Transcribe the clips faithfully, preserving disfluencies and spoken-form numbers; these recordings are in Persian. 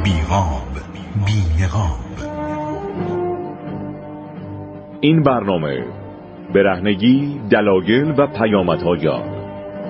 بیغاب، بی نقاب. این برنامه برهنگی، دلایل و پیامدهای آن.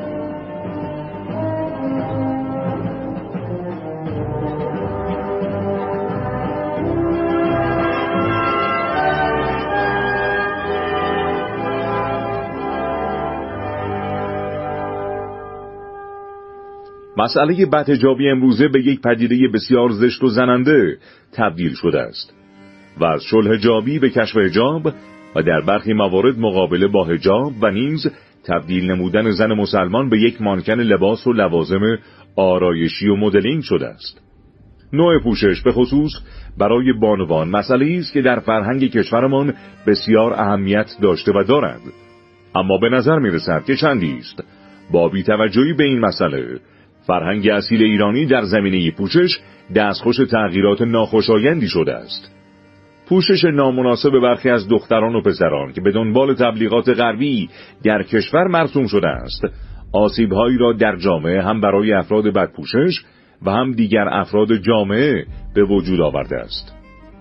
مسئله بدحجابی امروزه به یک پدیده بسیار زشت و زننده تبدیل شده است و از شل حجابی به کشف حجاب و در برخی موارد مقابله با حجاب و نیز تبدیل نمودن زن مسلمان به یک مانکن لباس و لوازم آرایشی و مدلینگ شده است. نوع پوشش به خصوص برای بانوان مسئله‌ای است که در فرهنگ کشورمان بسیار اهمیت داشته و دارد، اما به نظر می‌رسد که چندی است با بی‌توجهی به این مسئله فرهنگ اصیل ایرانی در زمینه پوشش دستخوش تغییرات ناخوشایندی شده است. پوشش نامناسب برخی از دختران و پسران که به دنبال تبلیغات غربی در کشور مرسوم شده است، آسیب‌هایی را در جامعه هم برای افراد بدپوشش و هم دیگر افراد جامعه به وجود آورده است.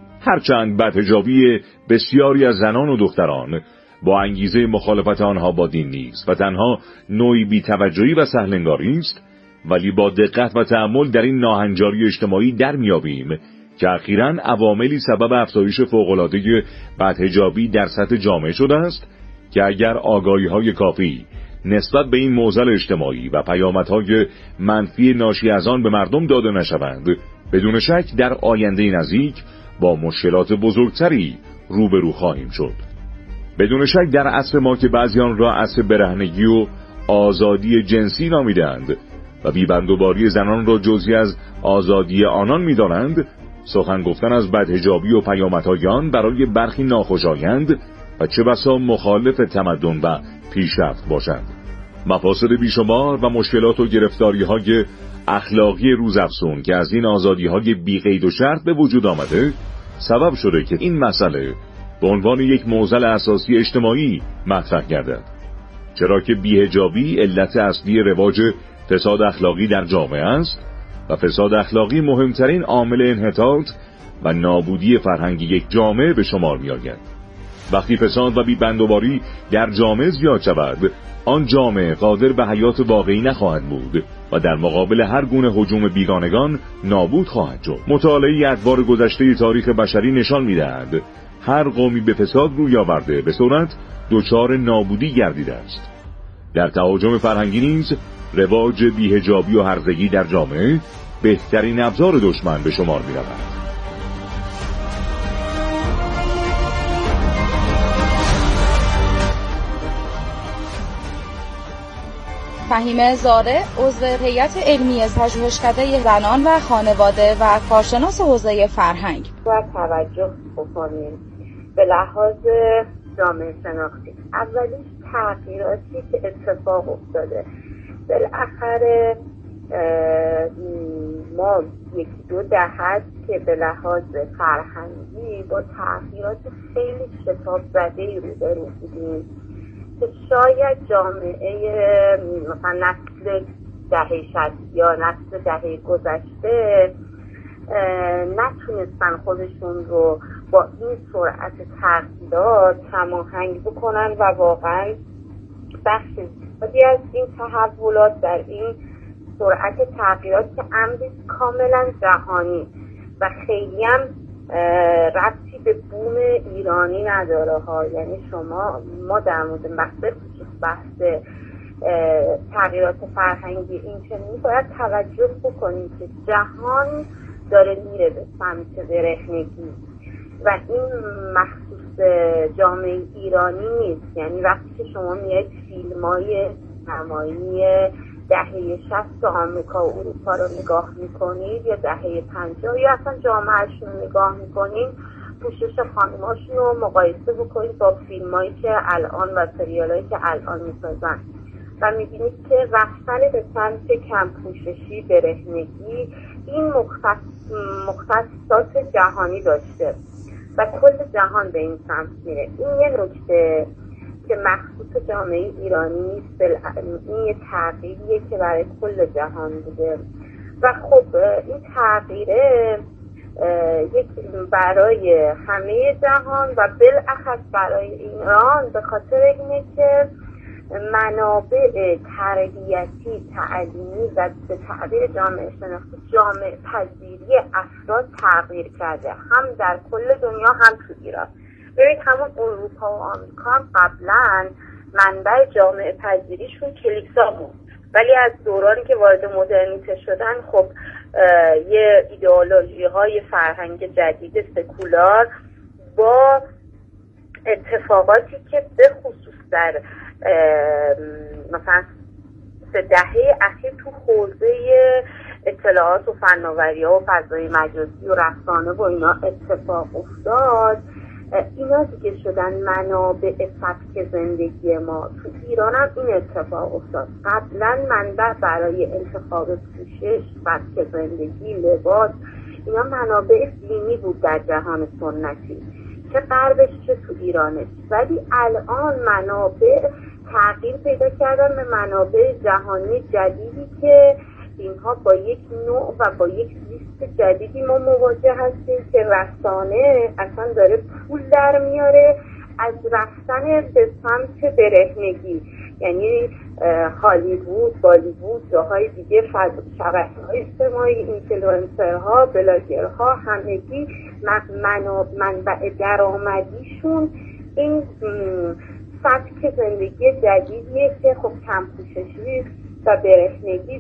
هرچند بدحجابی بسیاری از زنان و دختران با انگیزه مخالفت آنها با دین نیست و تنها نوعی بی‌توجهی و سهل‌انگاری است، ولی با دقت و تأمل در این ناهنجاری اجتماعی در میابیم که اخیراً عواملی سبب افزایش فوق‌العاده بدحجابی در سطح جامعه شده است که اگر آگاهی‌های کافی نسبت به این معضل اجتماعی و پیامدهای منفی ناشی از آن به مردم داده نشوند، بدون شک در آینده نزدیک با مشکلات بزرگتری روبرو خواهیم شد. بدون شک در عصر ما که بعضیان را عصر برهنگی و آزادی جنسی نامیدند و بی‌بندوباری زنان را جزئی از آزادی آنان می‌دانند، سخن گفتن از بدحجابی و پیامدهای آن برای برخی ناخوشایند و چه بسا مخالف تمدن و پیشرفت باشند. مفاسد بیشمار و مشکلات و گرفتاری‌های اخلاقی روزافزون که از این آزادی‌های بی‌قید و شرط به وجود آمده سبب شده که این مسئله به عنوان یک معضل اساسی اجتماعی مطرح گردد، چرا که بی‌حجابی علت اصلی رواج فساد اخلاقی در جامعه است و فساد اخلاقی مهمترین عامل انحطاط و نابودی فرهنگ یک جامعه به شمار می آید. وقتی فساد و بی‌بندوباری در جامعه زیاد شود، آن جامعه قادر به حیات واقعی نخواهد بود و در مقابل هر گونه هجوم بیگانگان نابود خواهد شد. مطالعه ادوار گذشته تاریخ بشری نشان می‌دهد هر قومی به فساد روی آورده به سرعت دچار نابودی گردیده است. در تهاجم فرهنگی نیز رواج بی‌حجابی و هرزگی در جامعه بهترین ابزار دشمن به شمار می رود. فهیمه زاره، عضو هیئت علمی پژوهشکده زنان و خانواده و کارشناس حوزه فرهنگ. باید توجه بکنیم به لحاظ جامعه شناختی. اولیش تغییراتی که اتفاق افتاده. بالاخره ما یکی دو دهه که به لحاظ فرهنگی با تغییرات خیلی شتاب زده‌ای روبرو بودیم که شاید جامعه مثلا نسل دهه شصت یا نسل دهه گذشته نتونستن خودشون رو با این سرعت تغییرات هماهنگ بکنن و واقعا بخش زیادی از این تحولات در این سرعت تغییرات که امری کاملا جهانی و خیلی هم ربطی به بوم ایرانی نداره ها. یعنی شما ما در مورد بحث بحث تغییرات فرهنگی این چنینی باید توجه بکنیم که جهان داره میره به سمت برهنگی و این مخصوص جامعه ایرانی نیست. یعنی وقتی که شما میاید فیلم‌های نمایی دهه شصت آمریکا و اروپا رو نگاه میکنید یا دهه پنجاه یا اصلا جامعهشون رو نگاه میکنید، پوشش خانماشون رو مقایسه بکنید با فیلمایی که الان و سریالایی که الان میسازن و میبینید که رفتن به سمت کم پوششی، برهنگی این مختص مختصات جهانی داشته و کل جهان به این سمت میره. این یه نکته که مخصوص جامعه ایرانی نیست، این یه تغییریه که برای کل جهان بوده و خب این تغییره یک برای همه جهان و بالاخص برای ایران به خاطر اینه که منابع تربیتی، تعلیمی و به تعبیر جامعه شناختی جامعه پذیری افراد تغییر کرده، هم در کل دنیا هم تو ایران. ببینید همون اروپا و آمریکا هم قبلا منبع جامعه پذیریشون کلیسا بود، ولی از دورانی که وارد مدرنیته شدن خب یه ایدئولوژی های فرهنگ جدید سکولار با اتفاقاتی که به خصوص در مثلا سه دهه اخیر تو حوزه اطلاعات و فناوری‌ها و فضای مجازی و رسانه و اینا اتفاق افتاد، اینا دیگه شدن منابع سبک زندگی ما. تو ایران هم این اتفاق افتاد. قبلا منبع برای انتخاب پوشش، سبک زندگی، لباس، اینا منابع دینی بود در جهان سنتی، چه غربش چه تو ایرانش. ولی الان منابع تغییر پیدا کردن به منابع جهانی جدیدی که اینها با یک نوع و با یک زیست جدیدی ما مواجه هستیم که رسانه اصلا داره پول در میاره از رفتن به سمت برهنگی، یعنی هالیوود، بالیوود، جاهای دیگه، شبکه‌های اجتماعی، اینفلوئنسرها، بلاگرها، همگی منبع درآمدیشون این سبک زندگی جدیدیه که خب کم پوششی و برهنگی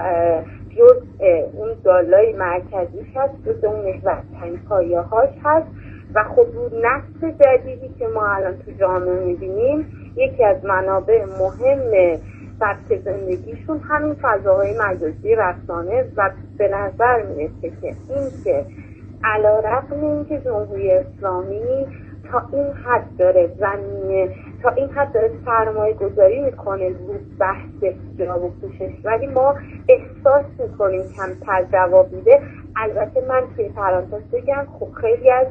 جز اون دالای مرکزیش هست، جز اون محورترین پایه‌هاش هست. و خب نسل جدیدی که ما الان تو جامعه می‌بینیم یکی از منابع مهم سبک زندگیشون همین فضاهای مجازی، رسانه و به نظر میرسه که این که علیرغم اینکه جمهوری اسلامی تا این حد داره زمینه تا این حد داره سرمایه گذاری میکنه رو بحث حجاب و پوشش، ولی ما احساس میکنیم کمتر جواب میده. البته من توی پرانتز بگم خب خیلی از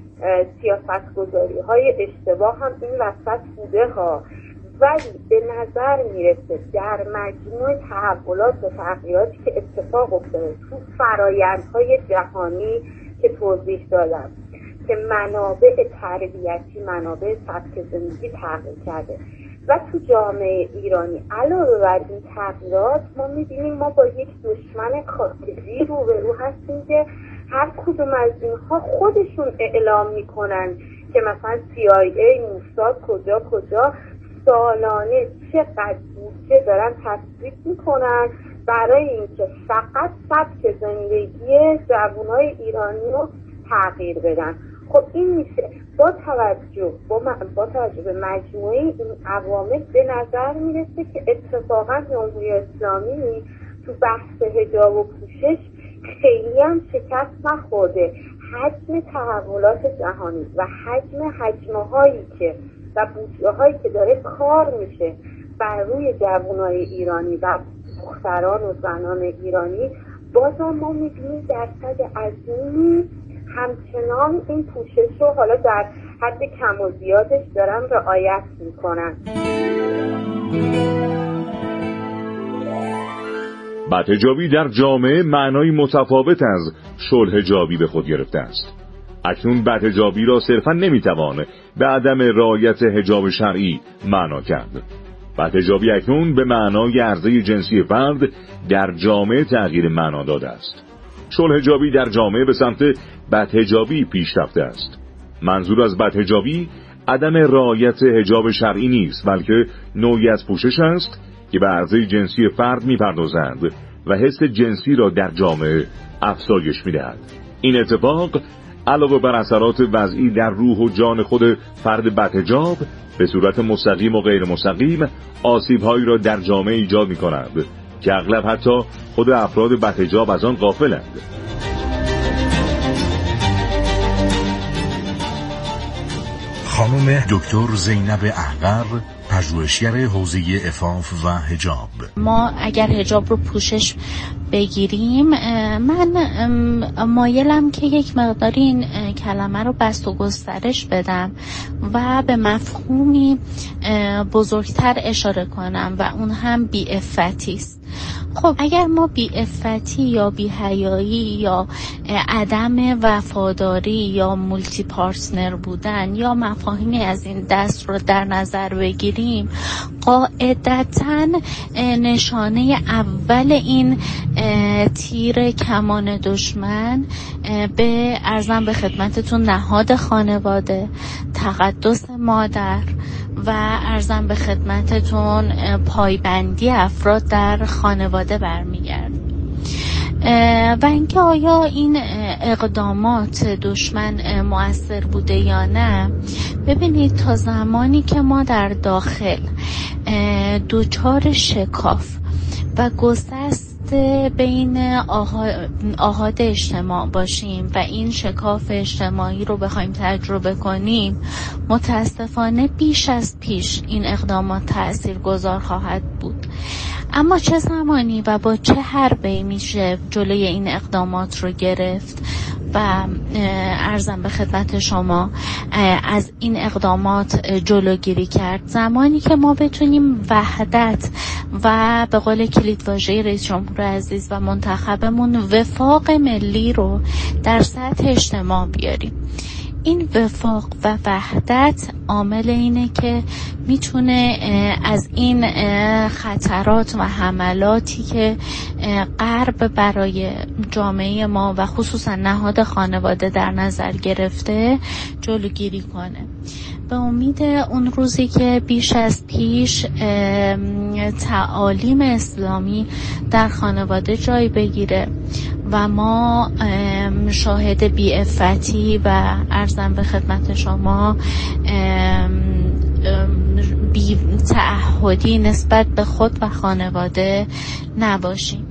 سیاست گذاری های اشتباه هم این وسط بوده ها، ولی به نظر میرسه در مجموع تحولات و تغییراتی که اتفاق افتاده تو فرآیندهای جهانی که توضیح دادم که منابع تربیتی، منابع سبک زندگی تغییر کرده و تو جامعه ایرانی علاوه بر این تغییرات ما میبینیم ما با یک دشمن خارجی روبرو هستیم که هر کدوم از اینها خودشون اعلام میکنن که مثلا سی آی ای، موساد کجا کجا سالانه چقدر بودجه دارن تصویب میکنن برای اینکه فقط سبک زندگی جوانای ایرانی رو تغییر بدن. خب این میشه با توجه با, با توجه به مجموعه این عوامل به نظر میرسه که اتفاقا جمهوری اسلامی تو بحث حجاب و پوشش خیلی هم شکست نخورده. حجم تحولات جهانی و حجم حجمه هایی که و بودجه هایی که داره کار میشه بر روی جوانای ایرانی و دختران و زنان ایرانی، بازم ما میبینیم درصد عظیمی همچنان این پوشش رو حالا در حد کم و زیادش دارن رعایت میکنن. بدحجابی در جامعه معنای متفاوت از شلحجابی به خود گرفته است. اکنون بدحجابی را صرفا نمیتوان به عدم رعایت حجاب شرعی معنا کرد. بدحجابی اکنون به معنای عرضه جنسی فرد در جامعه تغییر معنا داده است. شلحجابی در جامعه به سمت بدحجابی پیش رفته است. منظور از بدحجابی عدم رعایت حجاب شرعی نیست، بلکه نوعی از پوشش است که به عرضه جنسی فرد می‌پردازند و حس جنسی را در جامعه افزایش می‌دهد. این اتفاق علاوه بر اثرات وضعی در روح و جان خود فرد بدحجاب به صورت مستقیم و غیر مستقیم آسیب‌هایی را در جامعه ایجاد می‌کند که اغلب حتی خود افراد بدحجاب از آن غافلند. خانم دکتر زینب احقر، پژوهشگر حوزه عفاف و حجاب. ما اگر حجاب رو پوشش بگیریم، من مایلم که یک مقداری این کلمه رو بست و گسترش بدم و به مفهومی بزرگتر اشاره کنم و اون هم بی‌عفتی است. خب اگر ما بی‌عفتی یا بی‌حیایی یا عدم وفاداری یا مولتی پارتنر بودن یا مفاهیمی از این دست رو در نظر بگیریم، قاعدتاً نشانه اول این تیر کمان دشمن به ارزم به خدمتتون نهاد خانواده، تقدس مادر و ارزم به خدمتتون پایبندی افراد در خانواده برمیگرد. و اینکه آیا این اقدامات دشمن مؤثر بوده یا نه، ببینید تا زمانی که ما در داخل دوچار شکاف و گسست بین آحاد اجتماع باشیم و این شکاف اجتماعی رو بخوایم تجربه کنیم، متاسفانه بیش از پیش این اقدامات تأثیرگذار خواهد بود. اما چه زمانی و با چه حربه‌ای میشه جلوی این اقدامات رو گرفت و عرضم به خدمت شما از این اقدامات جلوگیری کرد؟ زمانی که ما بتونیم وحدت و به قول کلیدواژه رئیس جمهور عزیز و منتخبمون وفاق ملی رو در سطح اجتماع بیاریم. این وفاق و وحدت عامل اینه که میتونه از این خطرات و حملاتی که غرب برای جامعه ما و خصوصا نهاد خانواده در نظر گرفته جلوگیری کنه. به امید اون روزی که بیش از پیش تعالیم اسلامی در خانواده جای بگیره و ما شاهد بی‌عفتی و عرضم به خدمت شما بی تعهدی نسبت به خود و خانواده نباشیم.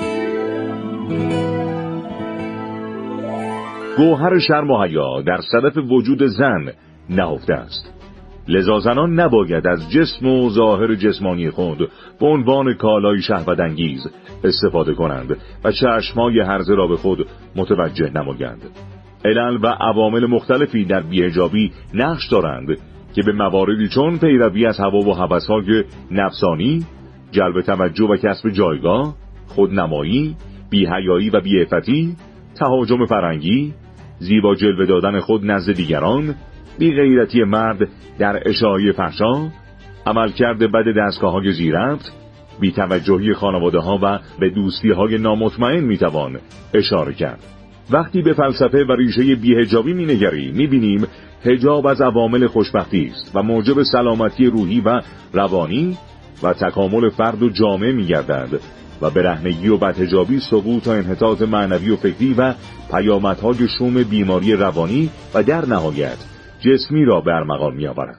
گوهر شرم و حیا در صدف وجود زن نهفته است. لذا زنان نباید از جسم و ظاهر جسمانی خود به عنوان کالای شهوت‌انگیز استفاده کنند و چشم‌های هرزه را به خود متوجه نمایند. علل و عوامل مختلفی در بی‌حجابی نقش دارند که به مواردی چون پیروی از هوا و هوس‌های نفسانی، جلب توجه و کسب جایگاه، خودنمایی، بی‌حیایی و بی‌عفتی، تهاجم فرنگی، زیبا جلوه دادن خود نزد دیگران، بی‌غیرتی مرد در اشاعه فحشا، عملکرد بد دستگاه‌های ذی‌ربط، بی‌توجهی خانواده‌ها و به دوستی‌های نامطمئن می‌توان اشاره کرد. وقتی به فلسفه و ریشه بی‌حجابی می‌نگریم، می‌بینیم حجاب از عوامل خوشبختی است و موجب سلامتی روحی و روانی و تکامل فرد و جامعه می‌گردد و برهنگی و بدحجابی سقوط و انحطاط معنوی و فکری و پیامدهای شوم بیماری روانی و در نهایت جسمی را به ارمغان می‌آورد.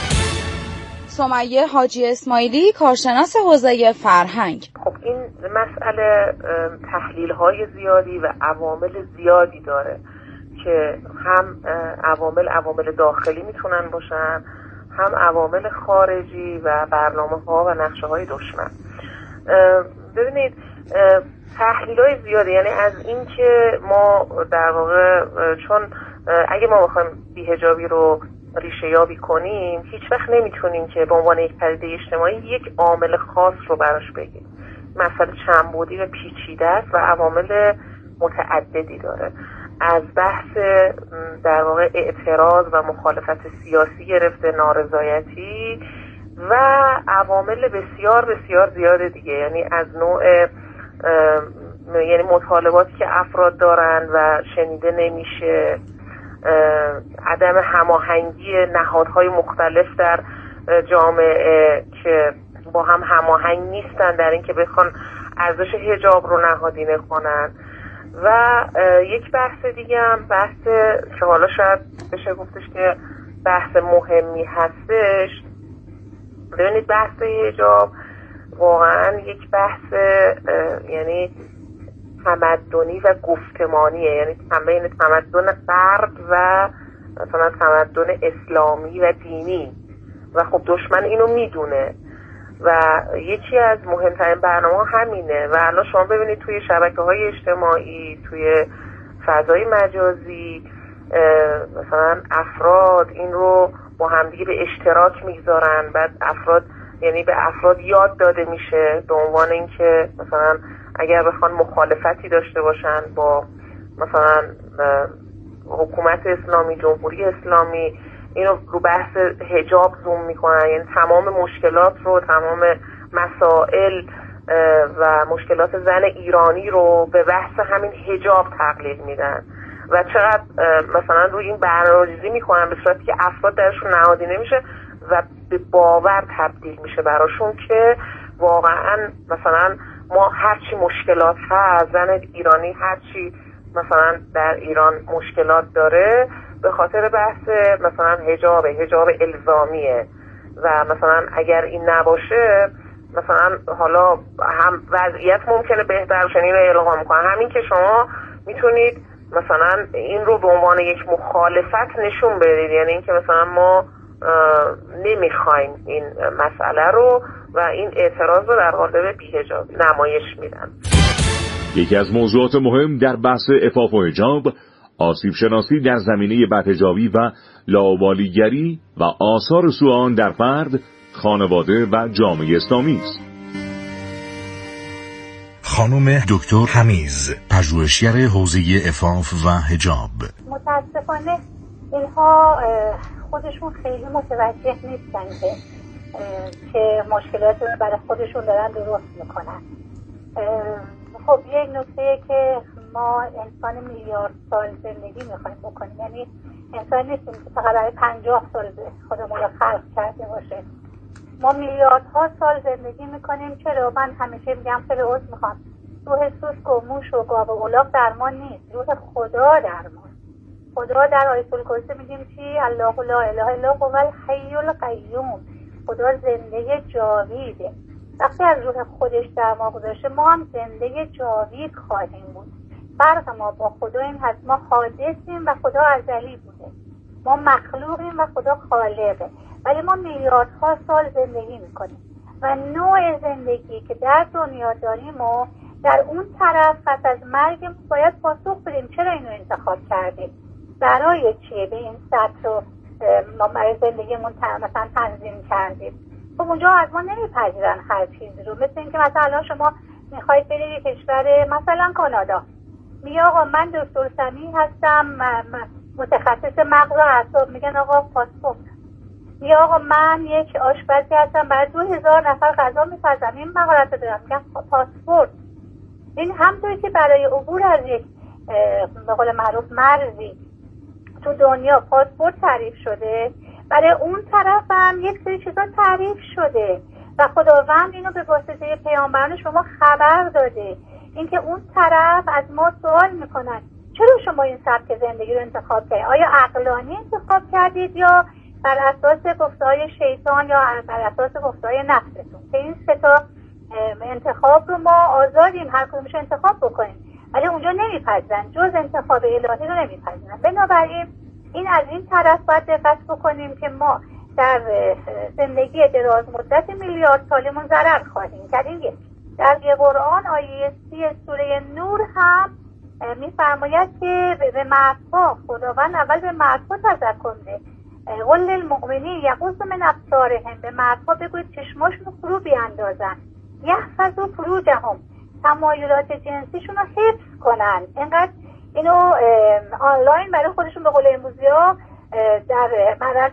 سمیه حاجی اسماعیلی، کارشناس حوزه فرهنگ. خب این مسئله تحلیل‌های زیادی و عوامل زیادی داره که هم عوامل عوامل داخلی میتونن باشن، هم عوامل خارجی و برنامه‌ها و نقشه‌های دشمن. ببینید تحلیل‌های زیاده، یعنی از این که ما در واقع چون اگه ما بخوایم بی‌حجابی رو ریشه یابی کنیم، هیچ وقت نمیتونیم که به عنوان یک پدیده اجتماعی یک عامل خاص رو براش بگیم. مسئله چندبعدی و پیچیده است و عوامل متعددی داره، از بحث در واقع اعتراض و مخالفت سیاسی گرفته، نارضایتی و عوامل بسیار بسیار زیاده دیگه، یعنی از نوع یعنی مطالباتی که افراد دارن و شنیده نمیشه، عدم هماهنگی نهادهای مختلف در جامعه که با هم هماهنگ نیستن در اینکه بخوان ارزش حجاب رو نهادینه کنن، و یک بحث دیگه هم بحث که حالا شاید بشه گفتش که بحث مهمی هستش. ببینید بحث حجاب واقعا یک بحث یعنی تمدنی و گفتمانیه، یعنی بین تمدن غرب و مثلا تمدن اسلامی و دینی، و خب دشمن اینو میدونه و یکی از مهمترین برنامه همینه. و الان شما ببینید توی شبکه‌های اجتماعی، توی فضای مجازی، مثلا افراد این رو با همدیگه به اشتراک میگذارن، بعد افراد یعنی به افراد یاد داده میشه به عنوان اینکه مثلا اگر بخوان مخالفتی داشته باشن با مثلا حکومت اسلامی، جمهوری اسلامی، اینو رو بحث حجاب زوم میکنن، یعنی تمام مشکلات رو، تمام مسائل و مشکلات زن ایرانی رو به بحث همین حجاب تقلیل میدن و چقدر مثلا روی این برنامه‌ریزی میکنن به صورتی که افراد درشون نهادی نمیشه و به باور تبدیل میشه براشون که واقعا مثلا ما هرچی مشکلات هست، زن ایرانی هرچی مثلا در ایران مشکلات داره به خاطر بحث مثلا حجاب حجاب الزامیه و مثلا اگر این نباشه مثلا حالا هم وضعیت ممکنه بهتر بشه. اینو القا میکنن، همین که شما میتونید مثلا این رو به عنوان یک مخالفت نشون بدید، یعنی اینکه مثلا ما نمیخوایم این مسئله رو و این اعتراض رو در قالب بی‌حجابی نمایش میدن. یکی از موضوعات مهم در بحث عفاف و حجاب آسیب شناسی در زمینه بدحجابی و لاابالیگری و آثار سوء آن در فرد، خانواده و جامعه اسلامی است. خانم دکتر حمیز، پژوهشگر حوزه عفاف و حجاب: متاسفانه اینها خودشون خیلی متوجه نیستن که که مشکلات رو برای خودشون دارن درست میکنن. خب یک نکته که ما انسان میلیارد سال زندگی میخوایم بکنیم، یعنی انسان نیستیم که فقط برای پنجاه سال خودمون رو خلق کرده باشه. ما میلیاردها سال زندگی میکنیم. چرا؟ من همیشه میگم خیلی عذر میخوام، روح سوسک و موش و گاو و الاغ درمان نیست، روح خدا درمان. خدا در آیه الکرسی میگیم چی؟ الله لا اله الا هو الحی القیوم. خدا زنده جاویده. وقتی از روح خودش در ما گذاشته، ما هم زنده جاوید خواهیم بود. فرق ما با خدا این هست، ما حادثیم و خدا ازلی بوده. ما مخلوقیم و خدا خالقه، ولی ما میلیاردها سال زندگی میکنیم و نوع زندگی که در دنیا داریم و در اون طرف پس از مرگ باید پاسخ بدیم چرا اینو انتخاب کردیم، برای چیه به این سطح رو ما برای زندگیمون مثلا تنظیم کردیم. خب اونجا از ما نمیپذیرن هر چیزی رو. مثل اینکه مثلا شما میخواید برید یک کشور مثلا کانادا، میگه آقا من دکتر سمیع هستم متخصص مغز و اعصاب، میگن آقا پاسپورت. میگه آقا من یک آشپزی هستم برای دو هزار نفر غذا میپزم، این مهارت رو دارم، میگن پاسپورت. این همونطوری که برای عبور از یک به قول معروف مرزی تو دنیا پاسپورت تعریف شده، برای اون طرف هم یک سری چیزا تعریف شده و خداوند اینو به واسطه پیامبران شما خبر داده، اینکه اون طرف از ما سوال میکنن چرا شما این سبک زندگی رو انتخاب کردید؟ آیا عقلانی انتخاب کردید یا بر اساس گفته‌های شیطان یا بر اساس گفته‌های نفستون؟ که این سه تا انتخاب رو ما آزادیم هر کدومش انتخاب بکنیم، ولی اونجا نمیپذیرن، جز انتخاب الهی رو نمیپذیرن. بنابراین این از این طرف باید دقت بکنیم که ما در زندگی دراز مدت میلیارد سالمون ضرر خواهیم کرد. این در قرآن آیه سی سوره نور هم میفرماید که به مردها خداوند اول به مردها تذکر میده، قل للمؤمنین یغضوا من ابصارهم، به مردها بگوید چشماشون رو فرو بیاندازن، یحفظوا فروجهم، تمایلات جنسیشون رو حفظ کنن. اینقدر اینو آنلاین برای خودشون به قول امروزی‌ها در معرض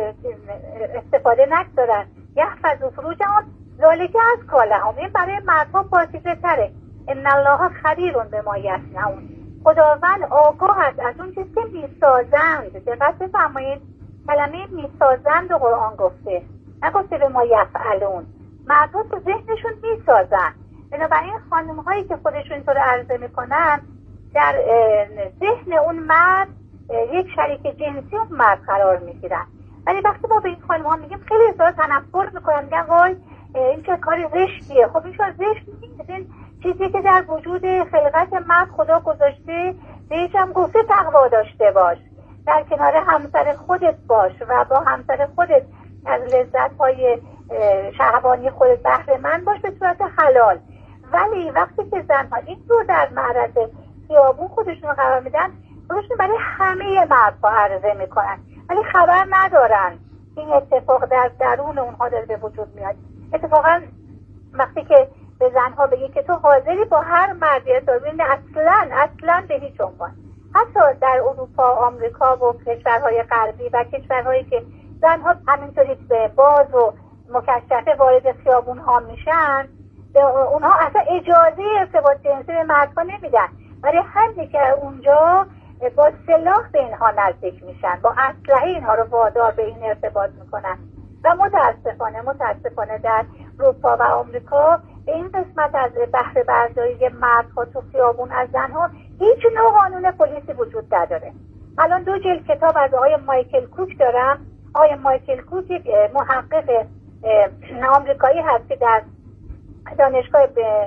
استفاده نگذارن. یحفظوا فروجهم ذالک ازکی‌لهم، این برای مردها پاکیزه تره. ان الله خبیر بما یصنعون، خداوند آگاه است از اون چیزی که میسازند. دقت بفرمایید کلمه میسازند و قرآن گفته، نگفته به ما یفعلون. مردها تو ذهنشون میسازن. بنابراین خانم هایی که خودشون اینطور عرضه میکنن در ذهن اون مرد یک شریک جنسی اون مرد قرار میگیرن. ولی وقتی ما به این خانم ها میگیم خیلی احساس تنفر میکنن، میگن وای این چه کاری زشتیه. خب این شاید زشت نیست، این چیزی که در وجود خلقت مرد خدا گذاشته، بهش هم گفته تقوا داشته باش، در کنار همسر خودت باش و با همسر خودت از لذت‌های شهوانی خودت بهره مند باش به صورت حلال. ولی وقتی که زنها این رو در معرض خیابون خودشون قرار میدن، خودشون برای همه مردها عرضه میکنن ولی خبر ندارن این اتفاق در درون اونها داره به وجود میاد. اتفاقا وقتی که به زنها بگی که تو حاضری با هر مردی ازدواج، اصلا اصلا به هیچ عنوان. حتی در اروپا، آمریکا و کشورهای غربی و کشورهایی که زنها همینطوری به باز و مکشفه وارد خیابون ها میشن، اونها اصلا اجازه ارتباط جنسی به مردها نمیدن، ولی همین که اونجا با سلاح به اینها نزدیک میشن، با اسلحه اینها رو وادار به این ارتباط میکنن. و متاسفانه متاسفانه در اروپا و آمریکا به این قسمت از بهره برداری مردها تو خیابون از زنها هیچ نوع قانون پلیسی وجود نداره. الان دو جلد کتاب از آقای مایکل کوک دارم. آقای مایکل کوک یک محقق آمریکایی هست که در دانشگاه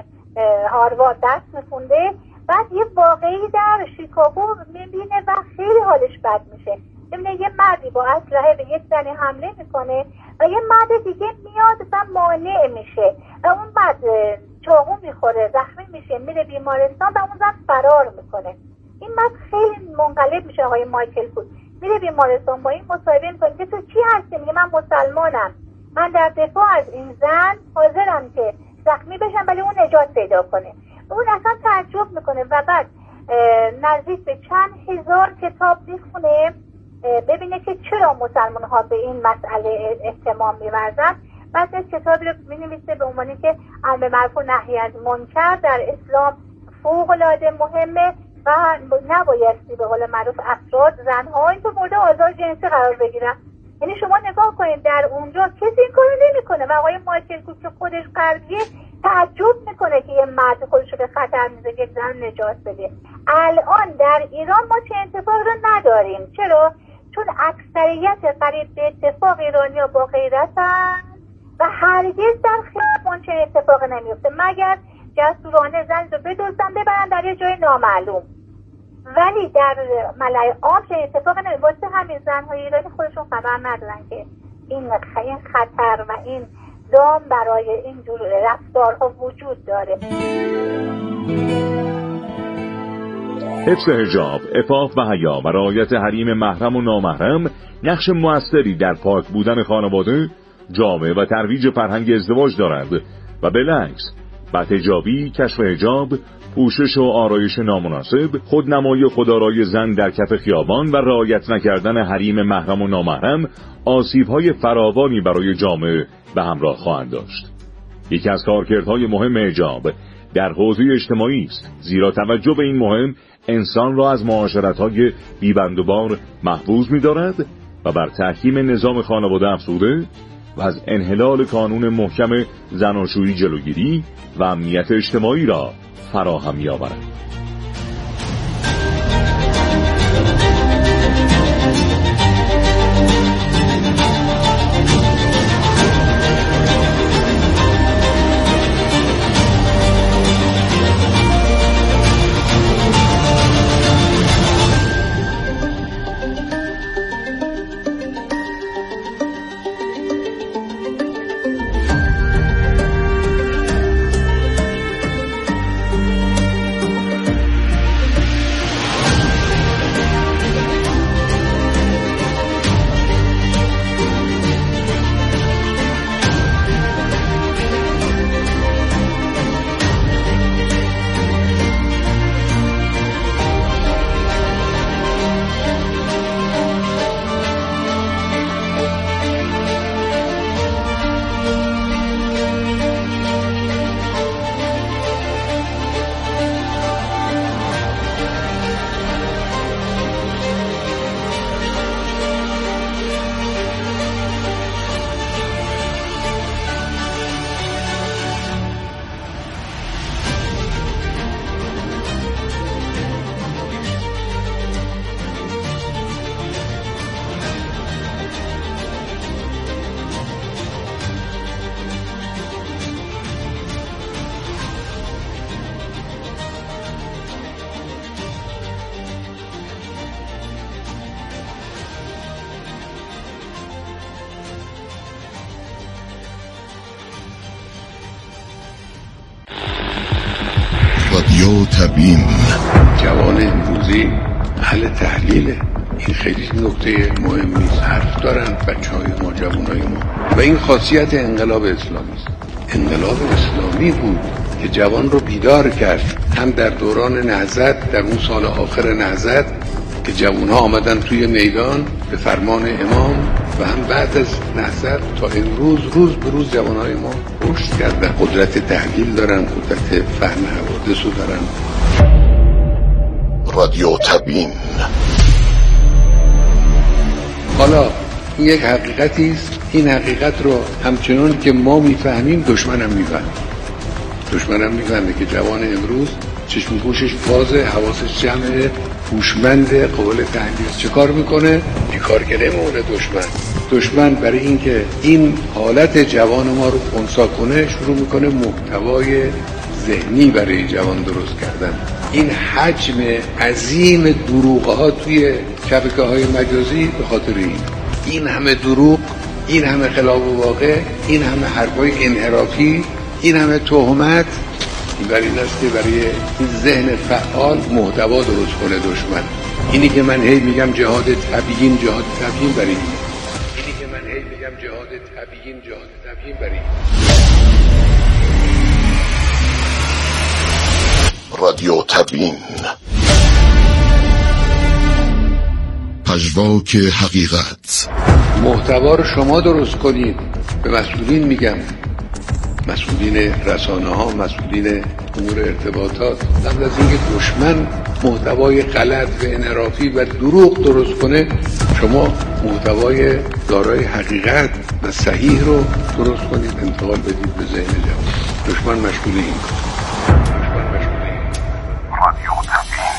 هاروارد درس میخونده. بعد یه واقعی در شیکاگو میبینه و خیلی حالش بد میشه. میبینه یه مردی با اسلحه به یک زنی حمله میکنه و یه مرد دیگه میاد و مانع میشه و اون بعد چاقو میخوره، زخمی میشه، میره بیمارستان و اون زن فرار میکنه. این مرد خیلی منقلب میشه. آقای مایکل کوک میره بیمارستان، با این مصاحبه میکنه که تو چی هستی؟ میگه من مسلمانم، من در دفاع از این زن حاضرم که زخمی بشم ولی اون نجات پیدا کنه. اون اصلا تعجب میکنه و بعد نزدیک به چند هزار کتاب میخونه ببینه که چرا مسلمان ها به این مسئله اهتمام می‌ورزن. بعد از کتابی رو می‌نویسه به عنوانی که امر معروف و نهی از منکر در اسلام فوق‌العاده مهمه و نبایستی به قول معروف افراد، زن‌ها این تو مورد آزار جنسی قرار بگیرن. یعنی شما نگاه کنید در اونجا کسی این کارو نمی‌کنه و آقای مایکل کوک که خودش غربیه تعجب میکنه که یه مرد خودش رو به خطر میذاره که زن نجات بده. الان در ایران ما چه اتفاقی رو نداریم. چرا؟ چون اکثریت قریب به اتفاق ایرانی‌ها با غیرتن و هرگز در خیابان چه اتفاقی نمیفته مگر جسورانه زن رو بدزدن ببرن در یه جای نامعلوم. ولی در ملأ عام چه اتفاقی نمیفته. واسه همین زن‌های ایرانی خودشون خبر ندارن که این این خطر و این دام برای این جور رفتارها وجود داره. حفظ حجاب، عفاف و حیا و رعایت حریم محرم و نامحرم نقش موثری در پاک بودن خانواده، جامعه و ترویج فرهنگ ازدواج دارد و بالعکس بدحجابی، کشف حجاب، پوشش و آرایش نامناسب، خودنمایی خودآرای زن در کف خیابان و رعایت نکردن حریم محرم و نامحرم آسیب‌های فراوانی برای جامعه به همراه خواهند داشت. یکی از کارکردهای مهم حجاب در حوزه اجتماعی است، زیرا توجه به این مهم انسان را از معاشرت‌های بی‌بندوبار محفوظ می‌دارد و بر تحکیم نظام خانواده افزوده و از انحلال قانون محکم زناشویی جلوگیری و امنیت اجتماعی را فراهم می‌آورد. رادیو تبیین. جوان امروزی اهل تحلیله، این خیلی نکته مهمی است. حرف دارن بچه‌های ما، جوانای ما، و این خاصیت انقلاب اسلامی است. انقلاب اسلامی بود که جوان رو بیدار کرد، هم در دوران نهضت، در اون سال آخر نهضت که جوانها آمدن توی میدان به فرمان امام، و هم بعد از نهضت تا امروز روز به روز جوانهای ما رشد کردن، قدرت تحلیل دارن، قدرت فهم حوادث رو دارن. رادیو تبیین. حالا این یک حقیقتی است، این حقیقت رو همچنان که ما میفهمیم دشمن هم میفهمه. دشمن هم میفهمه که جوان امروز چشم گوشش بازه، حواسش جمعه، هوشمند، قابل تحلیل. چه کار میکنه؟ بیکارگره میمونه دشمن. دشمن برای اینکه این حالت جوان ما رو خنثی کنه شروع میکنه محتوای ذهنی برای جوان درست کردن. این حجم عظیم دروغ‌ها توی شبکه‌های مجازی به خاطر این این همه دروغ، این همه خلاف واقع، این همه حرفای انحرافی، این همه تهمت، این برای این است که برای این ذهن فعال محتوا درست کنه دشمن. اینی که من هی میگم جهاد تبیین، جهاد تبیین برای این اینی که من هی میگم جهاد تبیین، جهاد تبیین برای این رادیو تبیین. پژواک حقیقت. محتوا رو شما درست کنید. به مسئولین میگم، مسئولین رسانه ها، مسئولین امور ارتباطات، قبل از اینکه دشمن محتوای غلط و انحرافی و دروغ درست کنه، شما محتوای دارای حقیقت و صحیح رو درست کنید، انتقال بدید به ذهن جوان. دشمن مشغول این کار. رادیو تبیین.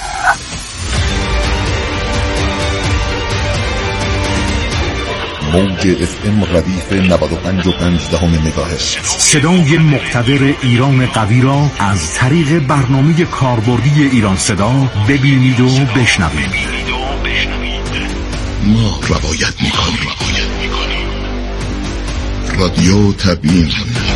موج اف ام ردیف نود و پنج و پنج دهم مگاهرتز. صدای مقتدر ایران قوی را از طریق برنامه کاربردی ایران صدا ببینید و بشنوید. ما روایت میکنیم. رادیو تبیین.